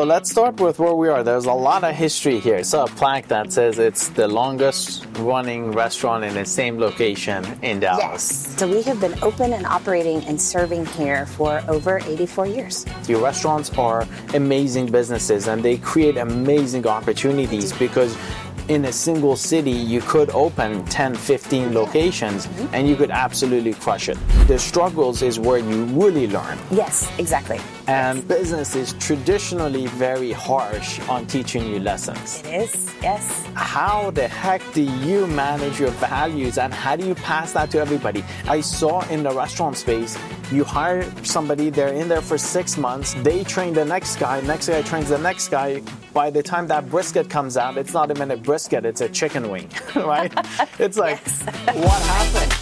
So let's start with where we are. There's a lot of history here. It's a plaque that says it's the longest running restaurant in the same location in Dallas. Yes. So we have been open and operating and serving here for over 84 years. Your restaurants are amazing businesses and they create amazing opportunities because in a single city, you could open 10, 15 locations and you could absolutely crush it. The struggles is where you really learn. Yes, exactly. And business is traditionally very harsh on teaching you lessons. It is, yes. How the heck do you manage your values and how do you pass that to everybody? I saw in the restaurant space, you hire somebody, they're in there for 6 months, they train the next guy trains the next guy. By the time that brisket comes out, it's not even a brisket, it's a chicken wing, right? It's like, Yes. What happened?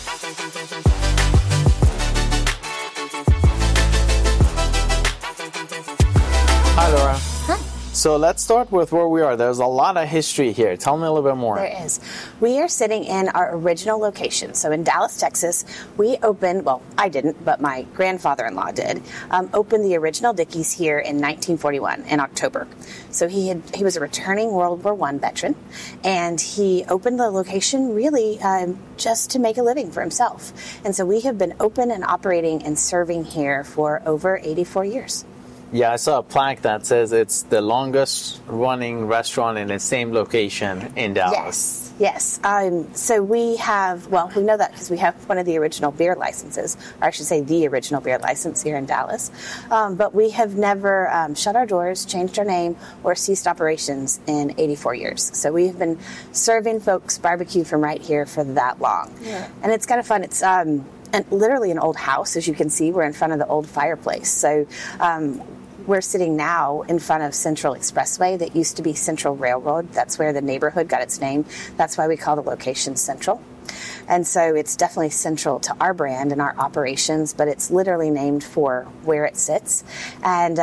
Hi, Laura. Hi. So let's start with where we are. There's a lot of history here. Tell me a little bit more. There is. We are sitting in our original location. So in Dallas, Texas, we opened, well, I didn't, but my grandfather-in-law did, opened the original Dickey's here in 1941 in October. So he was a returning World War I veteran, and he opened the location really just to make a living for himself. And so we have been open and operating and serving here for over 84 years. Yeah, I saw a plaque that says it's the longest running restaurant in the same location in Dallas. Yes. So we have, well, we know that because we have one of the original beer licenses, or I should say the original beer license here in Dallas. But we have never shut our doors, changed our name, or ceased operations in 84 years. So we have been serving folks barbecue from right here for that long. Yeah. And it's kind of fun. It's literally an old house. As you can see, we're in front of the old fireplace. So we're sitting now in front of Central Expressway that used to be Central Railroad. That's where the neighborhood got its name. That's why we call the location Central. And so it's definitely central to our brand and our operations, but it's literally named for where it sits. And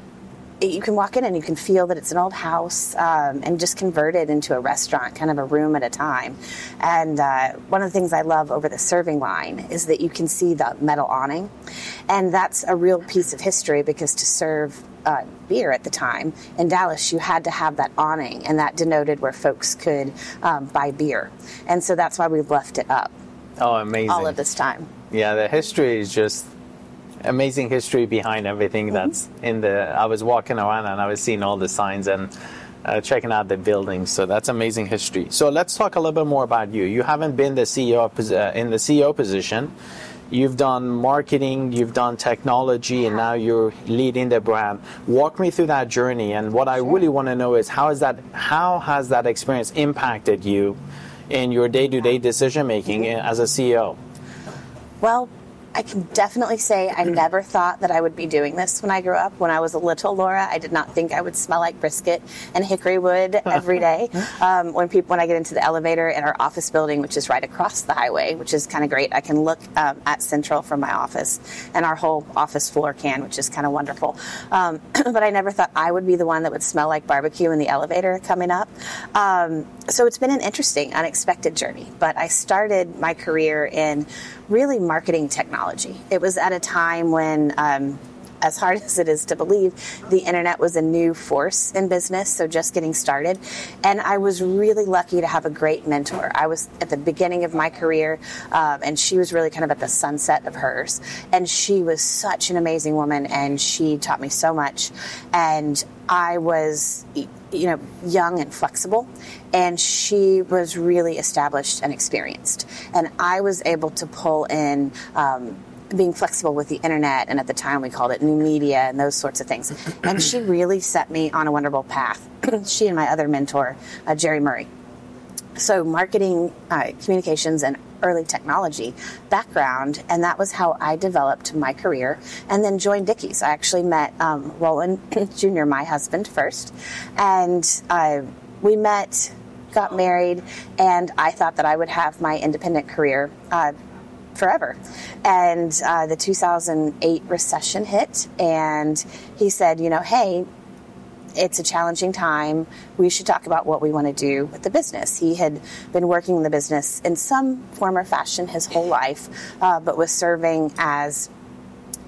you can walk in and you can feel that it's an old house and just convert it into a restaurant, kind of a room at a time. And one of the things I love over the serving line is that you can see the metal awning. And that's a real piece of history because to serve beer at the time in Dallas, you had to have that awning, and that denoted where folks could buy beer. And so that's why we've left it up. Oh, amazing. All of this time. Yeah, the history is just amazing history behind everything that's in the. I was walking around and I was seeing all the signs and checking out the buildings. So that's amazing history. So let's talk a little bit more about you. You haven't been the CEO in the CEO position. You've done marketing, you've done technology, and now you're leading the brand. Walk me through that journey. And what I really want to know is how has that experience impacted you in your day-to-day decision making as a CEO? Well, I can definitely say I never thought that I would be doing this when I grew up. When I was a little Laura, I did not think I would smell like brisket and hickory wood every day. When I get into the elevator in our office building, which is right across the highway, which is kind of great, I can look at Central from my office, and our whole office floor can, which is kind of wonderful. But I never thought I would be the one that would smell like barbecue in the elevator coming up. So it's been an interesting, unexpected journey. But I started my career in really marketing technology. It was at a time when, as hard as it is to believe, the internet was a new force in business, so just getting started. And I was really lucky to have a great mentor. I was at the beginning of my career, and she was really kind of at the sunset of hers. And she was such an amazing woman, and she taught me so much. And I was, young and flexible, and she was really established and experienced. And I was able to pull in being flexible with the internet, and at the time we called it new media and those sorts of things. And she really set me on a wonderful path. She and my other mentor, Jerry Murray. So marketing, communications, and early technology background, and that was how I developed my career, and then joined Dickey's. I actually met Roland Jr., my husband, first, and we met, got married, and I thought that I would have my independent career forever. And the 2008 recession hit, and he said, hey, it's a challenging time. We should talk about what we want to do with the business. He had been working in the business in some form or fashion his whole life, but was serving as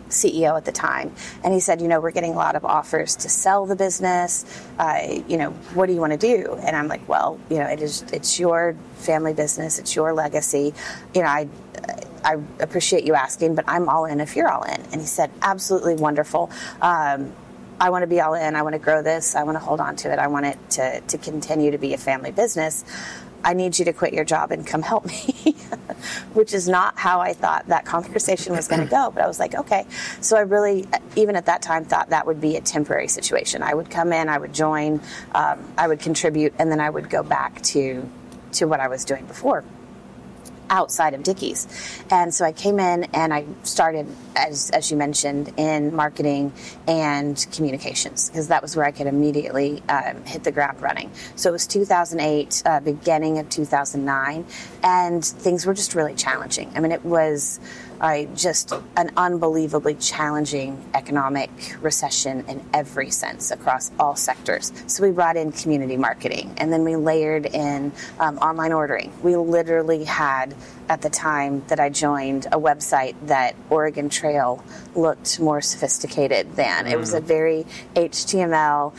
CEO at the time, and he said, we're getting a lot of offers to sell the business. What do you want to do? And I'm like, well, it's your family business, it's your legacy. I appreciate you asking, but I'm all in if you're all in. And he said, absolutely wonderful. I want to be all in. I want to grow this. I want to hold on to it. I want it to continue to be a family business. I need you to quit your job and come help me, which is not how I thought that conversation was going to go. But I was like, okay. So I really, even at that time, thought that would be a temporary situation. I would come in, I would join, I would contribute, and then I would go back to what I was doing before, outside of Dickies. And so I came in and I started, as you mentioned, in marketing and communications, because that was where I could immediately hit the ground running. So it was 2008, beginning of 2009, and things were just really challenging. I mean, it was just an unbelievably challenging economic recession in every sense across all sectors. So we brought in community marketing, and then we layered in online ordering. We literally had, at the time that I joined, a website that Oregon Trail looked more sophisticated than. It was a very HTML.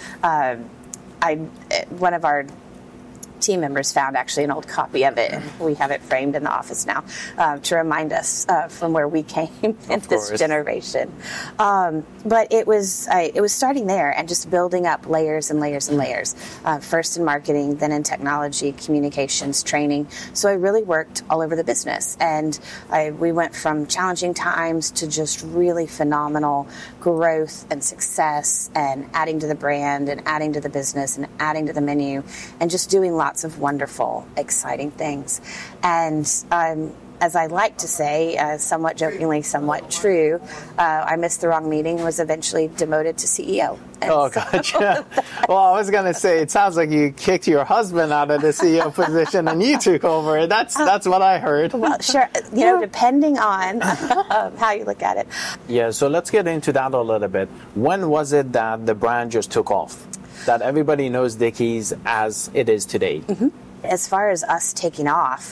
One of our team members found actually an old copy of it, and we have it framed in the office now to remind us from where we came in this generation. But it was starting there and just building up layers and layers and layers. First in marketing, then in technology, communications, training. So I really worked all over the business, and we went from challenging times to just really phenomenal growth and success, and adding to the brand and adding to the business and adding to the menu, and just doing lots of wonderful, exciting things. And as I like to say, somewhat jokingly, somewhat true, I missed the wrong meeting, was eventually demoted to CEO. And gotcha. Well, I was going to say, it sounds like you kicked your husband out of the CEO position and you took over. That's what I heard. Well, sure. Depending on how you look at it. Yeah, so let's get into that a little bit. When was it that the brand just took off? That everybody knows Dickies as it is today? Mm-hmm. As far as us taking off,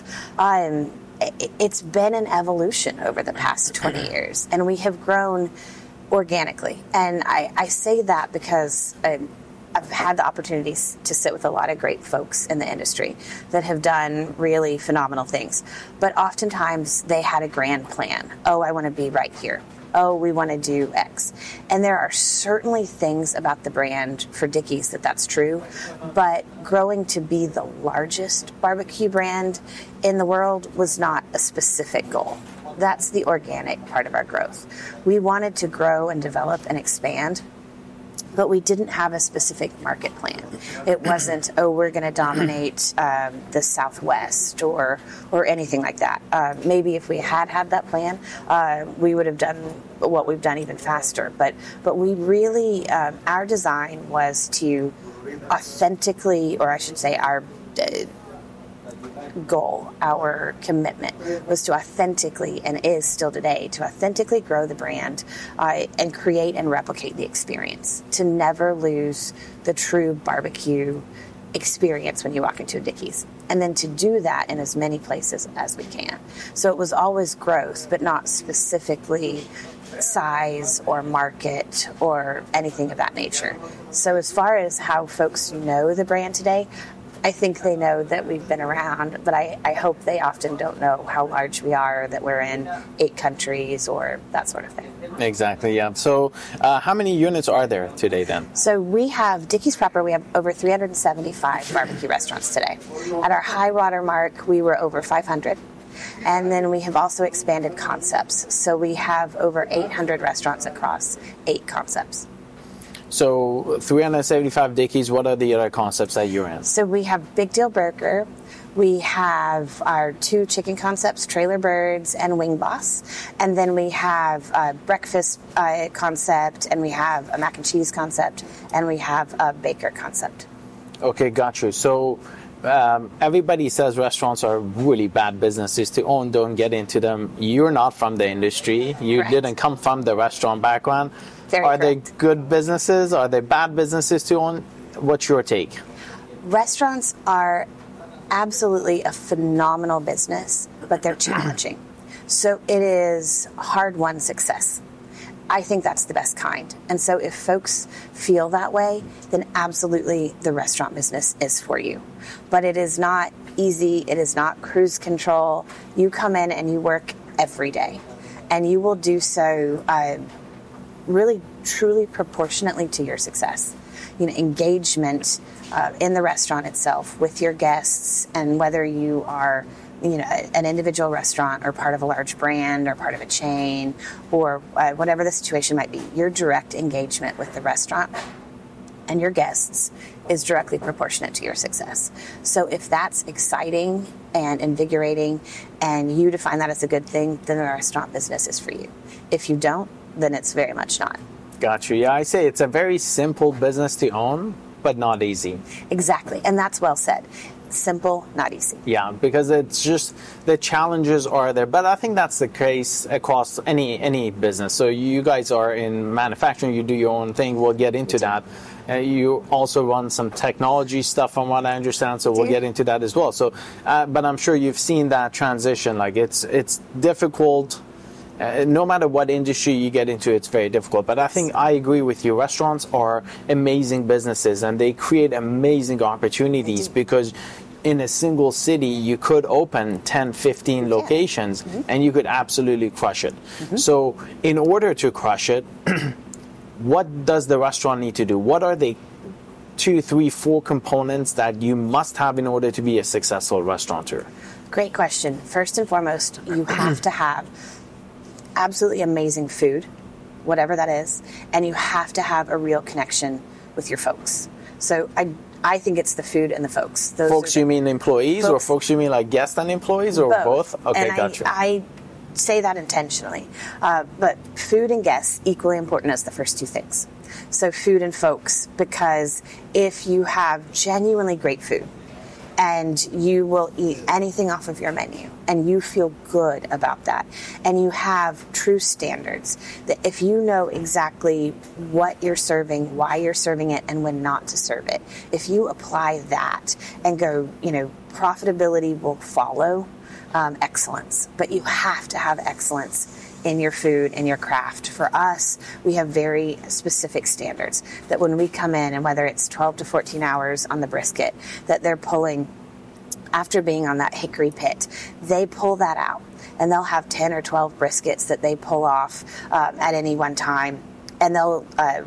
it's been an evolution over the past 20 years, and we have grown organically. And I say that because I've had the opportunities to sit with a lot of great folks in the industry that have done really phenomenal things. But oftentimes they had a grand plan. Oh, I want to be right here. Oh, we want to do X. And there are certainly things about the brand for Dickies that's true, but growing to be the largest barbecue brand in the world was not a specific goal. That's the organic part of our growth. We wanted to grow and develop and expand, but we didn't have a specific market plan. It wasn't, we're going to dominate the Southwest or anything like that. Maybe if we had that plan, we would have done what we've done even faster. But we really, our design was to authentically, or I should say our goal, our commitment was to authentically, and is still today, to authentically grow the brand and create and replicate the experience, to never lose the true barbecue experience when you walk into a Dickies, and then to do that in as many places as we can. So it was always growth, but not specifically size or market or anything of that nature. So as far as how folks know the brand today, I think they know that we've been around, but I hope they often don't know how large we are, that we're in 8 countries or that sort of thing. Exactly, yeah. So how many units are there today then? So we have, Dickies proper, we have over 375 barbecue restaurants today. At our high water mark, we were over 500. And then we have also expanded concepts. So we have over 800 restaurants across 8 concepts. So 375 Dickies, what are the other concepts that you're in? So we have Big Deal Burger. We have our 2 chicken concepts, Trailer Birds and Wing Boss. And then we have a breakfast concept, and we have a mac and cheese concept, and we have a baker concept. Okay, got you. So everybody says restaurants are really bad businesses to own. Don't get into them. You're not from the industry. You Correct. Didn't come from the restaurant background. Are Correct. they good businesses? Are they bad businesses to own? What's your take? Restaurants are absolutely a phenomenal business, but they're challenging. So it is hard-won success. I think that's the best kind. And so if folks feel that way, then absolutely the restaurant business is for you. But it is not easy. It is not cruise control. You come in and you work every day. And you will do so really, truly proportionately to your success. Engagement in the restaurant itself with your guests, and whether you are an individual restaurant or part of a large brand or part of a chain or whatever the situation might be, your direct engagement with the restaurant and your guests is directly proportionate to your success. So if that's exciting and invigorating and you define that as a good thing, then the restaurant business is for you. If you don't, then it's very much not. Got you. Yeah, I say it's a very simple business to own, but not easy. Exactly. And that's well said. Simple, not easy. Yeah, because it's just the challenges are there. But I think that's the case across any business. So you guys are in manufacturing, you do your own thing. We'll get into that. You also run some technology stuff from what I understand, so we'll get into that as well. So, but I'm sure you've seen that transition. Like it's difficult. No matter what industry you get into, it's very difficult. But I think I agree with you. Restaurants are amazing businesses, and they create amazing opportunities because in a single city, you could open 10, 15 locations, and you could absolutely crush it. So in order to crush it, what does the restaurant need to do? What are the 2, 3, 4 components that you must have in order to be a successful restaurateur? Great question. First and foremost, you have to have absolutely amazing food, whatever that is, and you have to have a real connection with your folks. So I think it's the food and the folks. Those folks, you mean employees, or folks you mean like guests and employees, or both? Okay, and gotcha. I say that intentionally, but food and guests equally important as the first two things. So food and folks, because if you have genuinely great food, and you will eat anything off of your menu, and you feel good about that, and you have true standards, that if you know exactly what you're serving, why you're serving it, and when not to serve it, if you apply that and go, profitability will follow excellence. But you have to have excellence in your food and your craft. For us, we have very specific standards that when we come in, and whether it's 12 to 14 hours on the brisket that they're pulling after being on that hickory pit, they pull that out, and they'll have 10 or 12 briskets that they pull off at any one time, and they'll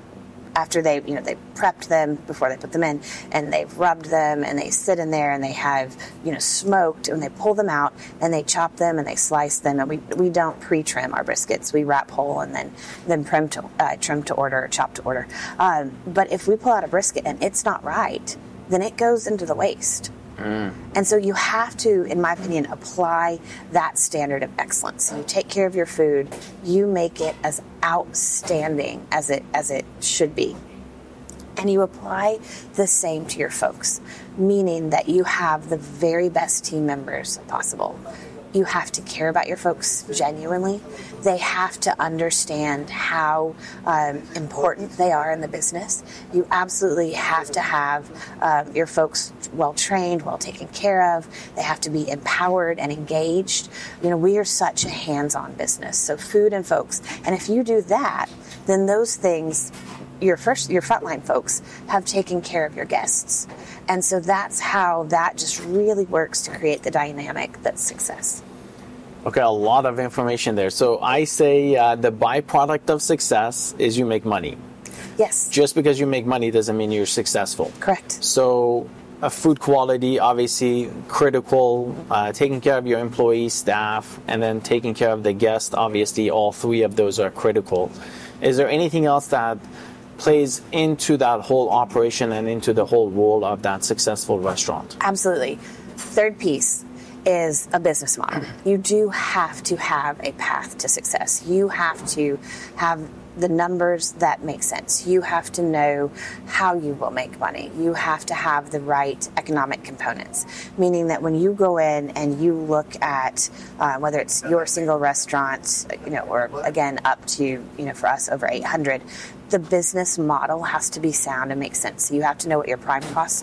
after they prepped them before they put them in, and they've rubbed them, and they sit in there, and they have smoked, and they pull them out, and they chop them, and they slice them, and we don't pre-trim our briskets. We wrap whole and then trim to order, chop to order. But if we pull out a brisket and it's not right, then it goes into the waste. And so you have to, in my opinion, apply that standard of excellence. You take care of your food, you make it as outstanding as it should be. And you apply the same to your folks, meaning that you have the very best team members possible. You have to care about your folks genuinely. They have to understand how important they are in the business. You absolutely have to have your folks well trained, well taken care of. They have to be empowered and engaged. We are such a hands-on business, so food and folks. And if you do that, then those things, your frontline folks have taken care of your guests. And so that's how that just really works to create the dynamic that's success. Okay, a lot of information there. So I say the byproduct of success is you make money. Yes. Just because you make money doesn't mean you're successful. Correct. So food quality, obviously critical, taking care of your employees, staff, and then taking care of the guest, obviously all three of those are critical. Is there anything else that plays into that whole operation and into the whole role of that successful restaurant? Absolutely. Third piece is a business model. You do have to have a path to success. You have to have the numbers that make sense. You have to know how you will make money. You have to have the right economic components, meaning that when you go in and you look at whether it's your single restaurant, or again up to, for us over 800, the business model has to be sound and make sense. So you have to know what your prime costs are.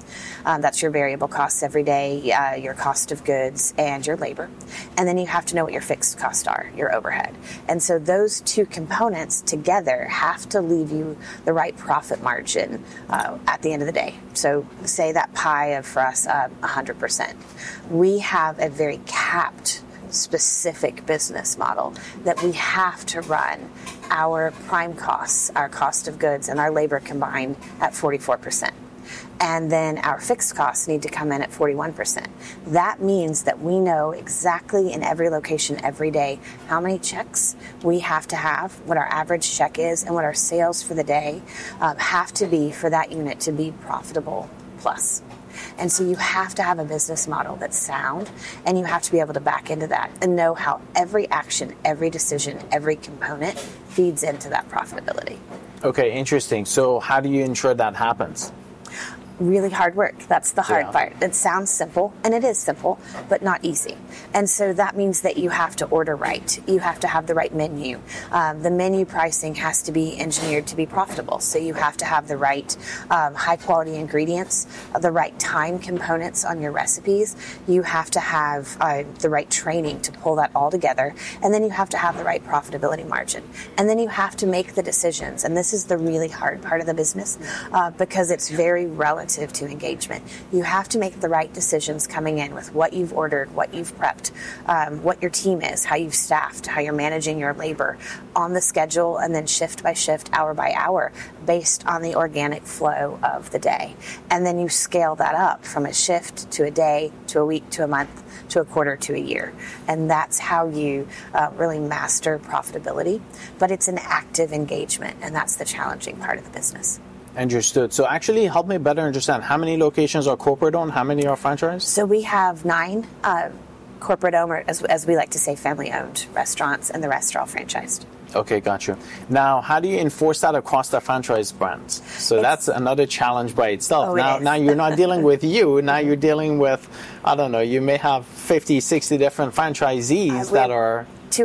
That's your variable costs every day, your cost of goods, and your labor. And then you have to know what your fixed costs are, your overhead. And so those two components together have to leave you the right profit margin at the end of the day. So say that pie of, for us, 100%. We have a very capped specific business model that we have to run our prime costs, our cost of goods, and our labor combined at 44%. And then our fixed costs need to come in at 41%. That means that we know exactly in every location every day how many checks we have to have, what our average check is, and what our sales for the day have to be for that unit to be profitable plus. And so you have to have a business model that's sound, and you have to be able to back into that and know how every action, every decision, every component feeds into that profitability. Okay, interesting. So how do you ensure that happens? Really hard work. That's the hard part. It sounds simple, and it is simple, but not easy. And so that means that you have to order right. You have to have the right menu. The menu pricing has to be engineered to be profitable. So you have to have the right high quality ingredients, the right time components on your recipes. You have to have the right training to pull that all together. And then you have to have the right profitability margin. And then you have to make the decisions. And this is the really hard part of the business because it's very relative to engagement. You have to make the right decisions coming in with what you've ordered, what you've prepped, what your team is, how you've staffed, how you're managing your labor on the schedule, and then shift by shift, hour by hour, based on the organic flow of the day. And then you scale that up from a shift to a day, to a week, to a month, to a quarter, to a year. And that's how you really master profitability. But it's an active engagement, and that's the challenging part of the business. Understood. So actually help me better understand, how many locations are corporate owned? How many are franchised? So we have 9 corporate owned, or as we like to say, family owned restaurants, and the rest are all franchised. Okay, got you. Now, how do you enforce that across the franchise brands? So that's another challenge by itself. Now you're not dealing with you. Now you're dealing with, I don't know, you may have 50, 60 different franchisees that are...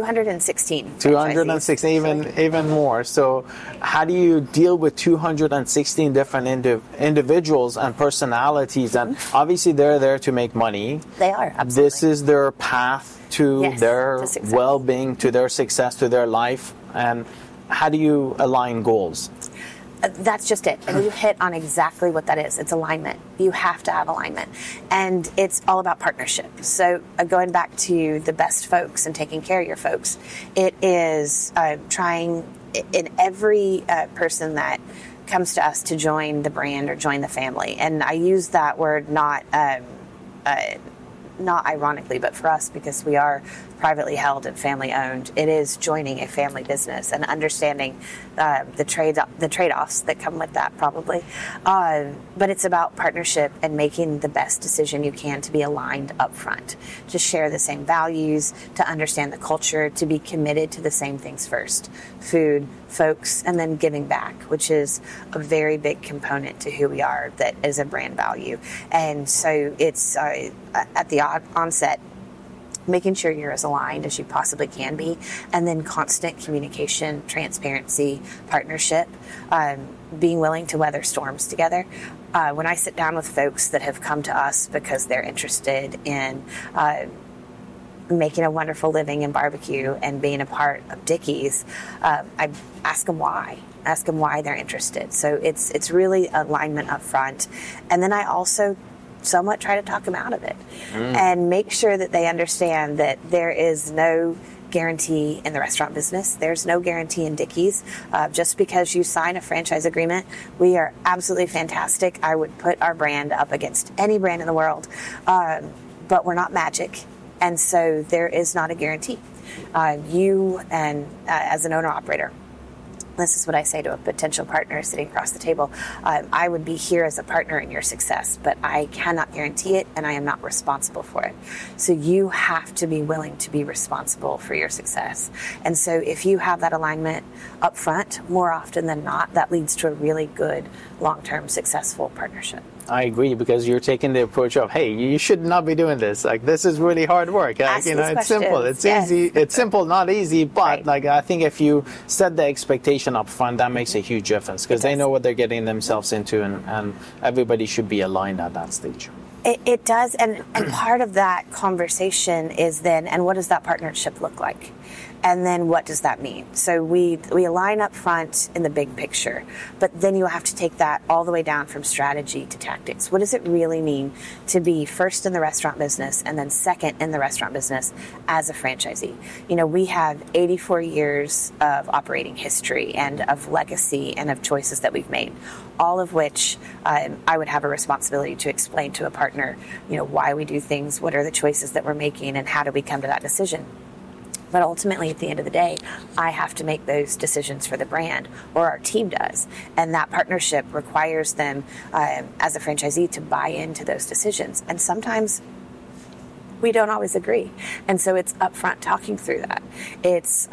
216. 216, even more. So how do you deal with 216 different individuals and personalities? And obviously they're there to make money. They are, absolutely. This is their path to their well-being, to their success, to their life. And how do you align goals? That's just it. And you hit on exactly what that is. It's alignment. You have to have alignment. And it's all about partnership. So going back to the best folks and taking care of your folks, it is trying in every person that comes to us to join the brand or join the family. And I use that word not ironically, but for us, because we are privately held and family owned, it is joining a family business and understanding the trade-offs that come with that, probably. But it's about partnership and making the best decision you can to be aligned up front, to share the same values, to understand the culture, to be committed to the same things first: food, folks, and then giving back, which is a very big component to who we are, that is a brand value. And so it's at the onset, making sure you're as aligned as you possibly can be, and then constant communication, transparency, partnership, being willing to weather storms together. When I sit down with folks that have come to us because they're interested in making a wonderful living in barbecue and being a part of Dickey's, I ask them why. Ask them why they're interested. So it's really alignment up front. And then I also somewhat try to talk them out of it and make sure that they understand that there is no guarantee in the restaurant business. There's no guarantee in Dickey's. Just because you sign a franchise agreement, we are absolutely fantastic. I would put our brand up against any brand in the world, but we're not magic. And so there is not a guarantee. You and as an owner-operator, this is what I say to a potential partner sitting across the table. I would be here as a partner in your success, but I cannot guarantee it, and I am not responsible for it. So you have to be willing to be responsible for your success. And so if you have that alignment up front, more often than not, that leads to a really good, long-term, successful partnership. I agree, because you're taking the approach of, hey, you should not be doing this. Like, this is really hard work. Ask these It's simple. questions. It's easy. It's simple, not easy. But Right. like, I think if you set the expectation up front, that makes a huge difference, because they does. know what they're getting themselves into, and everybody should be aligned at that stage. It does, and part of that conversation is then, and what does that partnership look like? And then what does that mean? So we align up front in the big picture, but then you have to take that all the way down from strategy to tactics. What does it really mean to be first in the restaurant business and then second in the restaurant business as a franchisee? You know, we have 84 years of operating history and of legacy and of choices that we've made, all of which I would have a responsibility to explain to a partner, you know, why we do things, what are the choices that we're making, and how do we come to that decision. But ultimately, at the end of the day, I have to make those decisions for the brand, or our team does. And that partnership requires them, as a franchisee, to buy into those decisions. And sometimes we don't always agree. And so it's upfront talking through that. It's,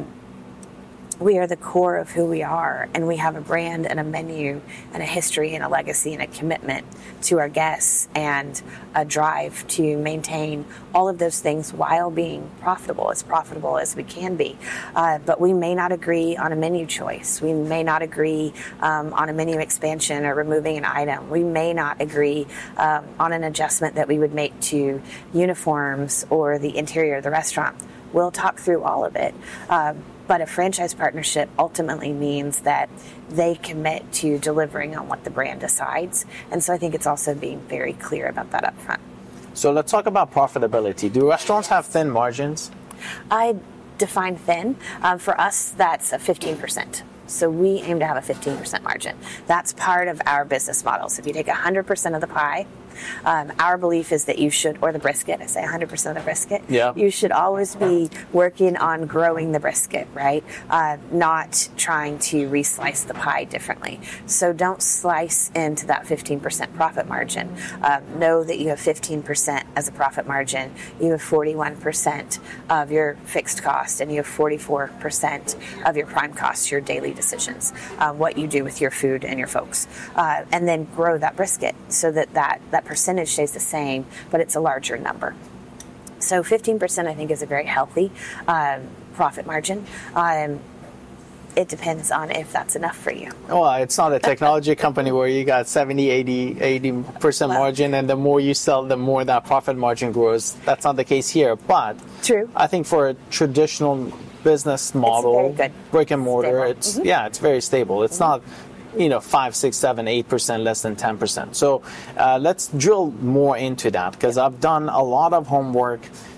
we are the core of who we are, and we have a brand and a menu and a history and a legacy and a commitment to our guests and a drive to maintain all of those things while being profitable as we can be. But we may not agree on a menu choice. We may not agree on a menu expansion or removing an item. We may not agree on an adjustment that we would make to uniforms or the interior of the restaurant. We'll talk through all of it. But a franchise partnership ultimately means that they commit to delivering on what the brand decides. And so I think it's also being very clear about that up front. So let's talk about profitability. Do restaurants have thin margins? I define thin. For us, that's a 15%. So we aim to have a 15% margin. That's part of our business model. So if you take 100% of the pie, our belief is that you should, or the brisket, I say 100% of the brisket, you should always be working on growing the brisket, right? Not trying to reslice the pie differently. So don't slice into that 15% profit margin. Know that you have 15% as a profit margin. You have 41% of your fixed cost, and you have 44% of your prime costs, your daily decisions, what you do with your food and your folks. And then grow that brisket so that percentage stays the same, but it's a larger number. So 15% I think is a very healthy profit margin. It depends on if that's enough for you. Well, it's not a technology company where you got 70, 80% margin, and the more you sell, the more that profit margin grows. That's not the case here. But true. I think for a traditional business model, it's very good. brick and mortar, Stable. it's very stable. It's not 5, 6, 7, 8%, less than 10%. So let's drill more into that, because I've done a lot of homework.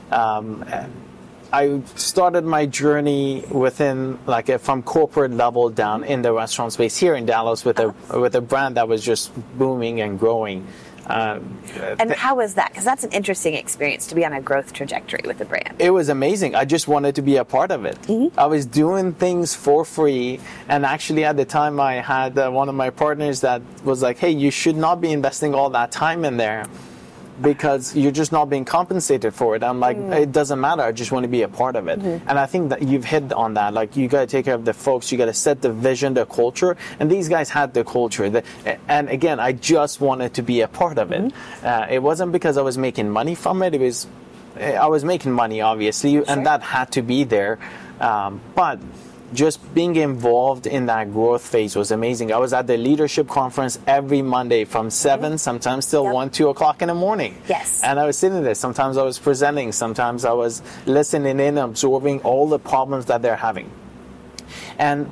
I started my journey within from corporate level down in the restaurant space here in Dallas with a brand that was just booming and growing. And how was that? Because that's an interesting experience to be on a growth trajectory with the brand. It was amazing. I just wanted to be a part of it. Mm-hmm. I was doing things for free. And actually at the time I had one of my partners that was like, hey, you should not be investing all that time in there, because you're just not being compensated for it. I'm like, it doesn't matter. I just want to be a part of it. Mm-hmm. And I think that you've hit on that. Like, you got to take care of the folks. You got to set the vision, the culture. And these guys had the culture. And again, I just wanted to be a part of it. Mm-hmm. It wasn't because I was making money from it. I was making money, obviously, sure. And that had to be there. But just being involved in that growth phase was amazing. I was at the leadership conference every Monday from 7, sometimes till 1, 2 o'clock in the morning. Yes. And I was sitting there. Sometimes I was presenting. Sometimes I was listening in, absorbing all the problems that they're having. And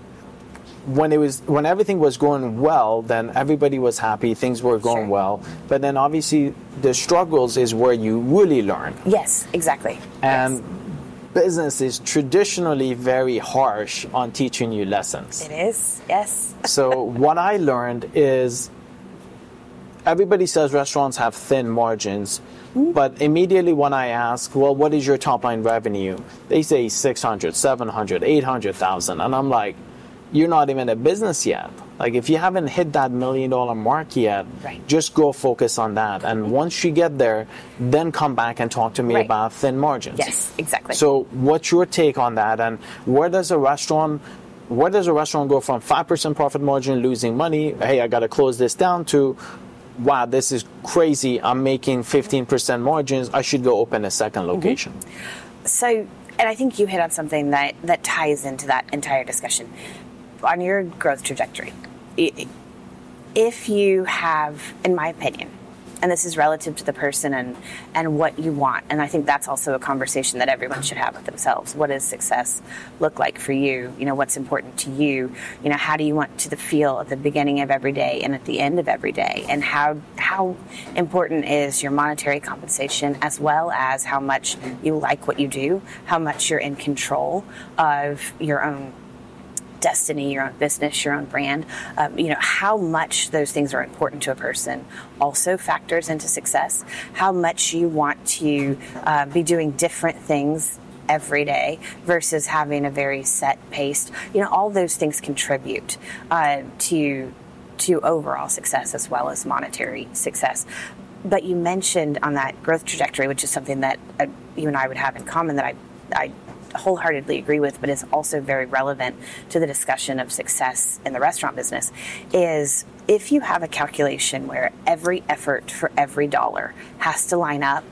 when everything was going well, then everybody was happy. Things were going well. But then obviously the struggles is where you really learn. Yes, exactly. And business is traditionally very harsh on teaching you lessons. It is, yes. So what I learned is everybody says restaurants have thin margins, but immediately when I ask, well, what is your top line revenue? They say 600, 700, 800,000. And I'm like, you're not even a business yet. Like, if you haven't hit that $1 million mark yet, just go focus on that. And once you get there, then come back and talk to me about thin margins. Yes, exactly. So what's your take on that? And where does a restaurant go from 5% profit margin, losing money, hey, I got to close this down, to wow, this is crazy. I'm making 15% margins. I should go open a second location. So, and I think you hit on something that ties into that entire discussion. On your growth trajectory, if you have, in my opinion, and this is relative to the person and what you want, and I think that's also a conversation that everyone should have with themselves. What does success look like for you? You know, what's important to you? You know, how do you want to feel at the beginning of every day and at the end of every day? And how important is your monetary compensation, as well as how much you like what you do, how much you're in control of your own destiny, your own business, your own brand, you know, how much those things are important to a person also factors into success. How much you want to be doing different things every day versus having a very set paced, you know, all those things contribute to overall success as well as monetary success. But you mentioned on that growth trajectory, which is something that you and I would have in common, that I wholeheartedly agree with, but is also very relevant to the discussion of success in the restaurant business, is if you have a calculation where every effort for every dollar has to line up,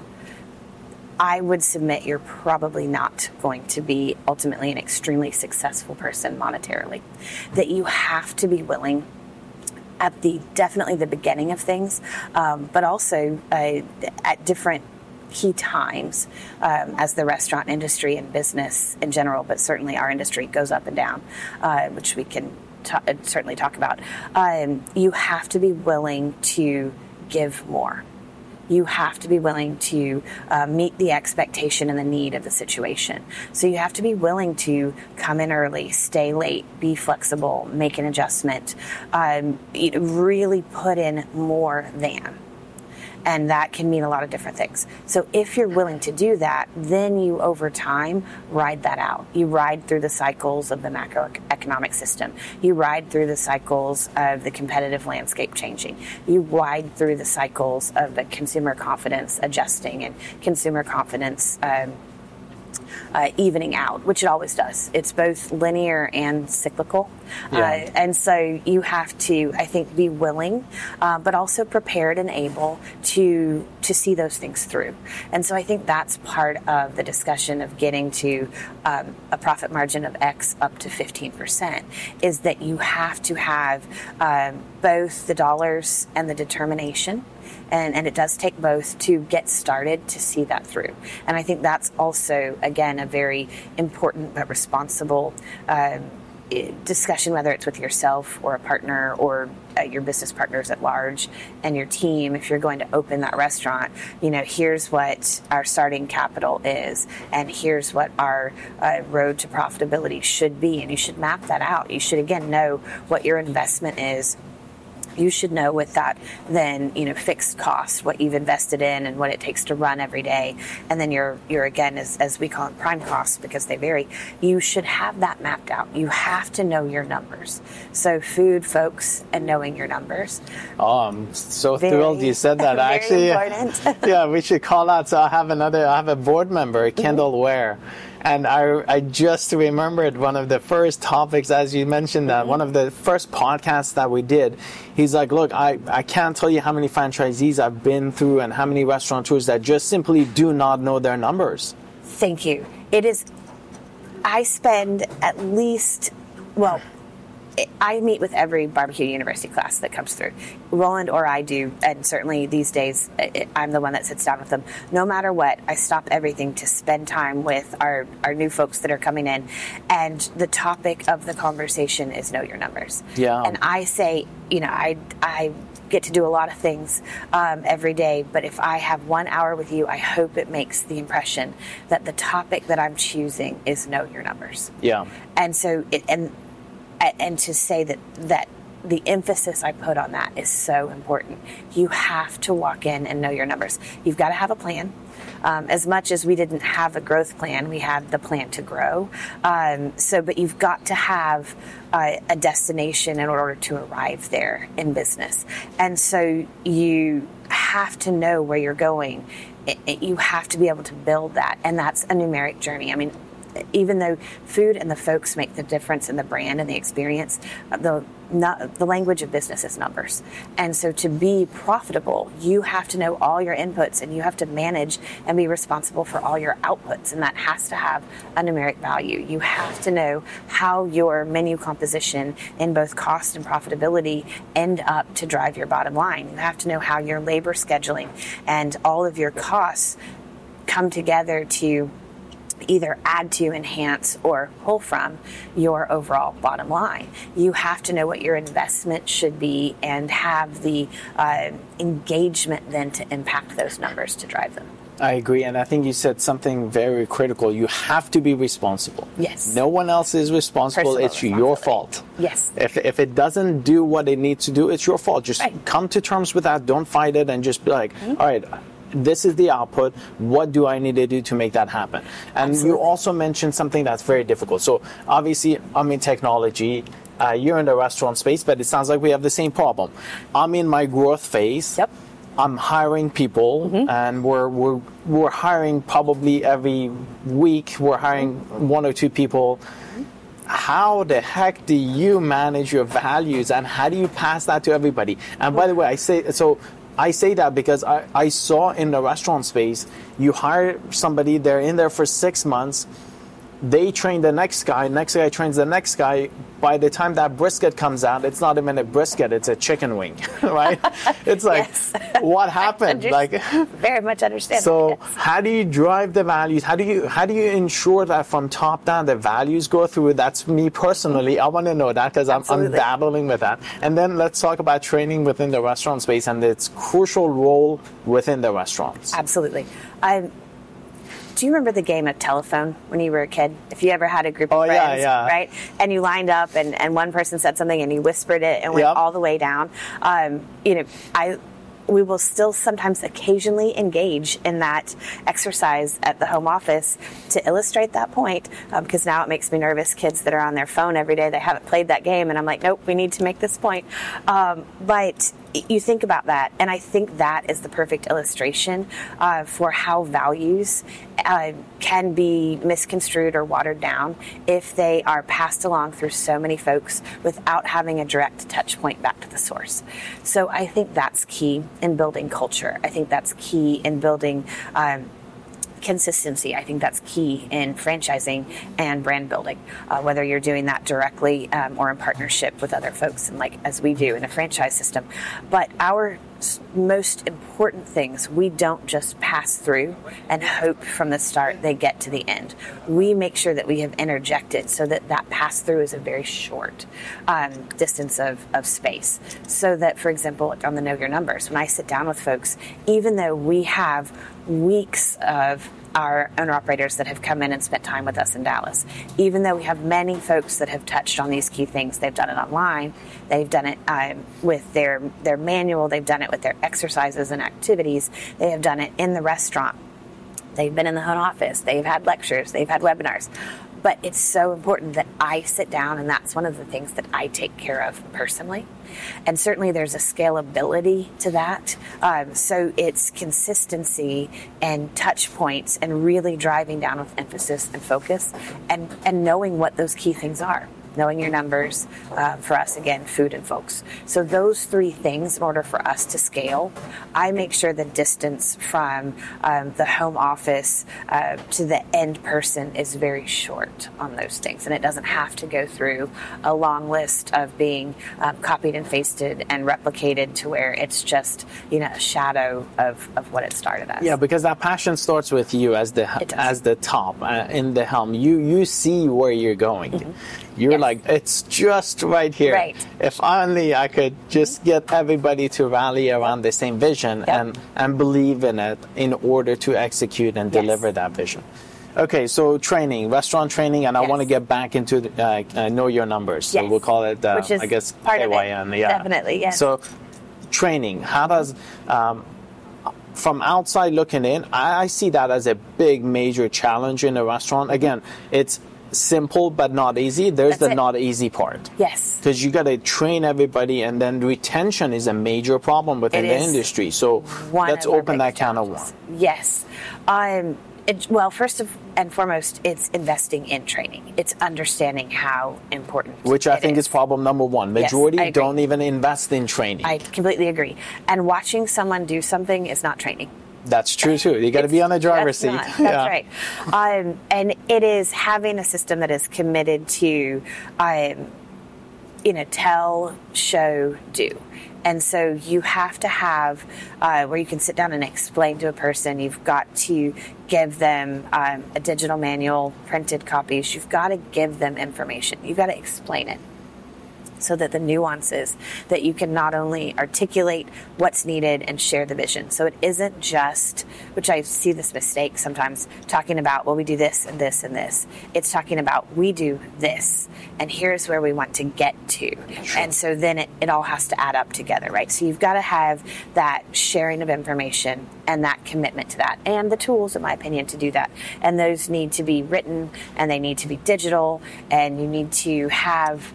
I would submit you're probably not going to be ultimately an extremely successful person monetarily. That you have to be willing at definitely the beginning of things, but also at different key times as the restaurant industry and business in general, but certainly our industry goes up and down, which we can certainly talk about. You have to be willing to give more. You have to be willing to meet the expectation and the need of the situation. So you have to be willing to come in early, stay late, be flexible, make an adjustment, really put in more than. And that can mean a lot of different things. So if you're willing to do that, then you, over time, ride that out. You ride through the cycles of the macroeconomic system. You ride through the cycles of the competitive landscape changing. You ride through the cycles of the consumer confidence adjusting and consumer confidence evening out, which it always does. It's both linear and cyclical. Yeah. And so you have to, I think, be willing, but also prepared and able to see those things through. And so I think that's part of the discussion of getting to a profit margin of X up to 15%, is that you have to have both the dollars and the determination. And it does take both to get started to see that through. And I think that's also, again, a very important but responsible discussion, whether it's with yourself or a partner or your business partners at large and your team. If you're going to open that restaurant, you know, here's what our starting capital is, and here's what our road to profitability should be. And you should map that out. You should, again, know what your investment is. You should know with that, then, you know, fixed costs, what you've invested in and what it takes to run every day. And then you're again, as we call it, prime costs, because they vary. You should have that mapped out. You have to know your numbers. So food, folks, and knowing your numbers. Oh, I'm so thrilled you said that. Very Actually, important. Yeah, we should call out. So I have a board member, Kendall Ware. And I just remembered one of the first topics, as you mentioned, that one of the first podcasts that we did. He's like, look, I can't tell you how many franchisees I've been through and how many restaurateurs that just simply do not know their numbers. Thank you. I spend at least, I meet with every Barbecue University class that comes through. Roland or I do, and certainly these days, I'm the one that sits down with them. No matter what, I stop everything to spend time with our new folks that are coming in, and the topic of the conversation is know your numbers. Yeah. And I say, you know, I get to do a lot of things every day, but if I have 1 hour with you, I hope it makes the impression that the topic that I'm choosing is know your numbers. Yeah. And so, and to say that the emphasis I put on that is so important. You have to walk in and know your numbers. You've got to have a plan. As much as we didn't have a growth plan, we had the plan to grow. But you've got to have a destination in order to arrive there in business. And so you have to know where you're going. You have to be able to build that. And that's a numeric journey. I mean, even though food and the folks make the difference in the brand and the experience, the language of business is numbers. And so to be profitable, you have to know all your inputs and you have to manage and be responsible for all your outputs. And that has to have a numeric value. You have to know how your menu composition in both cost and profitability end up to drive your bottom line. You have to know how your labor scheduling and all of your costs come together to either add to, enhance, or pull from your overall bottom line. You have to know what your investment should be and have the engagement then to impact those numbers to drive them. I agree, and I think you said something very critical. You have to be responsible. Yes. No one else is responsible. It's your fault. Yes. If it doesn't do what it needs to do, it's your fault. Just come to terms with that. Don't fight it, and just be like, all right, this is the output. What do I need to do to make that happen? And you also mentioned something that's very difficult. So obviously, I'm in technology. You're in the restaurant space, but it sounds like we have the same problem. I'm in my growth phase. Yep. I'm hiring people, and we're hiring probably every week. We're hiring 1 or 2 people. How the heck do you manage your values, and how do you pass that to everybody? And by the way, I say that because I saw in the restaurant space, you hire somebody, they're in there for 6 months, they train the next guy trains the next guy. By the time that brisket comes out, it's not even a brisket, it's a chicken wing, right? It's like, what happened? Very much understand. So how do you drive the values? How do you ensure that from top down the values go through? That's me personally. I want to know that because I'm dabbling with that. And then let's talk about training within the restaurant space and its crucial role within the restaurants. Absolutely. Do you remember the game of telephone when you were a kid? If you ever had a group of friends, right? And you lined up and one person said something and you whispered it and went all the way down. We will still sometimes occasionally engage in that exercise at the home office to illustrate that point, because now it makes me nervous. Kids that are on their phone every day, they haven't played that game, and I'm like, nope, we need to make this point. But you think about that, and I think that is the perfect illustration for how values can be misconstrued or watered down if they are passed along through so many folks without having a direct touch point back to the source. So I think that's key in building culture. I think that's key in building consistency. I think that's key in franchising and brand building, whether you're doing that directly or in partnership with other folks, and like as we do in a franchise system. But our most important things, we don't just pass through and hope from the start they get to the end. We make sure that we have interjected so that that pass through is a very short distance of space. So that, for example, on the Know Your Numbers, when I sit down with folks, even though we have weeks of our owner-operators that have come in and spent time with us in Dallas, even though we have many folks that have touched on these key things, they've done it online, they've done it with their manual, they've done it with their exercises and activities, they have done it in the restaurant, they've been in the home office, they've had lectures, they've had webinars. But it's so important that I sit down, and that's one of the things that I take care of personally. And certainly there's a scalability to that. So it's consistency and touch points and really driving down with emphasis and focus and knowing what those key things are. Knowing your numbers, for us, again, food and folks. So those 3 things, in order for us to scale, I make sure the distance from the home office to the end person is very short on those things. And it doesn't have to go through a long list of being copied and pasted and replicated to where it's just, a shadow of what it started as. Yeah, because that passion starts with you as the top in the helm. You see where you're going. Mm-hmm. You're like, it's just right here. Right. If only I could just get everybody to rally around the same vision and believe in it in order to execute and deliver that vision. Okay, so training, restaurant training, and I want to get back into Know Your Numbers. So we'll call it, which is I guess, part KYN. Of it. Definitely, yes. So training, how does... from outside looking in, I see that as a big, major challenge in a restaurant. Again, it's simple but not easy. There's not easy part. Yes. Because you got to train everybody, and then retention is a major problem within the industry. So let's open that can of worms. Yes. Well, first and foremost, it's investing in training. It's understanding how important Which I think is problem number one. Majority Yes, I agree. don't even invest in training. I completely agree. And watching someone do something is not training. That's true too. You got to be on the driver's seat. That's right. And it is having a system that is committed to, tell, show, do. And so you have to have where you can sit down and explain to a person. You've got to give them a digital manual, printed copies. You've got to give them information. You've got to explain it so that the nuances that you can not only articulate what's needed and share the vision. So it isn't just, which I see this mistake sometimes, talking about, well, we do this and this and this. It's talking about, we do this, and here's where we want to get to. Sure. And so then it all has to add up together, right? So you've got to have that sharing of information and that commitment to that, and the tools, in my opinion, to do that. And those need to be written, and they need to be digital, and you need to have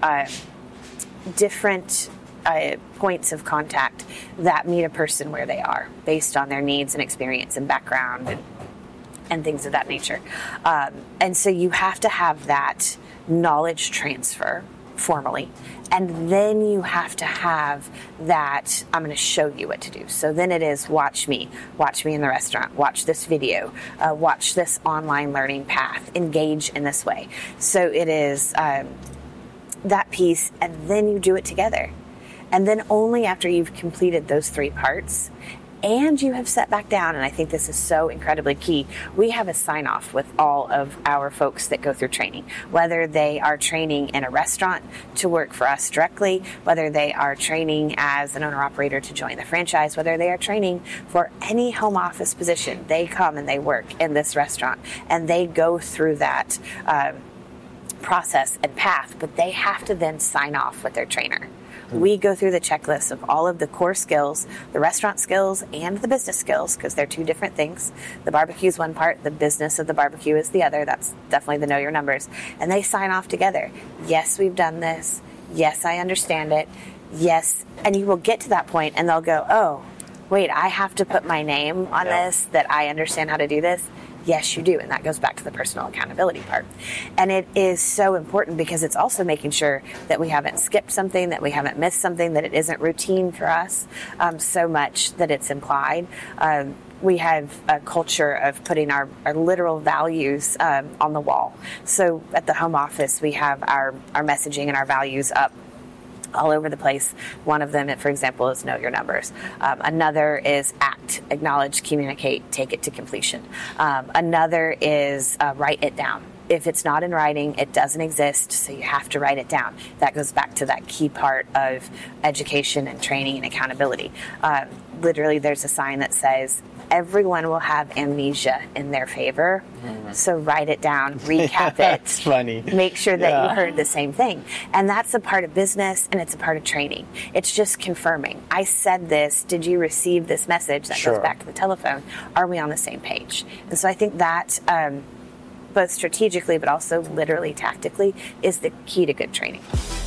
different points of contact that meet a person where they are based on their needs and experience and background and things of that nature. And so you have to have that knowledge transfer formally. And then you have to have that, I'm going to show you what to do. So then it is watch me in the restaurant, watch this video, watch this online learning path, engage in this way. So it is that piece, and then you do it together. And then only after you've completed those three parts and you have sat back down, and I think this is so incredibly key, we have a sign off with all of our folks that go through training, whether they are training in a restaurant to work for us directly, whether they are training as an owner operator to join the franchise, whether they are training for any home office position. They come and they work in this restaurant and they go through that process and path, but they have to then sign off with their trainer. We go through the checklist of all of the core skills, the restaurant skills and the business skills, because they're two different things. The barbecue is one part, the business of the barbecue is the other. That's definitely the know your numbers. And they sign off together. Yes, we've done this. Yes, I understand it. Yes. And you will get to that point and they'll go, oh, wait, I have to put my name on this, that I understand how to do this. Yes, you do. And that goes back to the personal accountability part. And it is so important because it's also making sure that we haven't skipped something, that we haven't missed something, that it isn't routine for us so much that it's implied. We have a culture of putting our literal values on the wall. So at the home office, we have our messaging and our values up all over the place. One of them, for example, is know your numbers. Another is act, acknowledge, communicate, take it to completion. Another is write it down. If it's not in writing, it doesn't exist, so you have to write it down. That goes back to that key part of education and training and accountability. Literally, there's a sign that says, everyone will have amnesia in their favor, so write it down, recap it. That's funny. Make sure that you heard the same thing. And that's a part of business, and it's a part of training. It's just confirming. I said this. Did you receive this message? That goes back to the telephone. Are we on the same page? And so I think that both strategically but also literally tactically is the key to good training.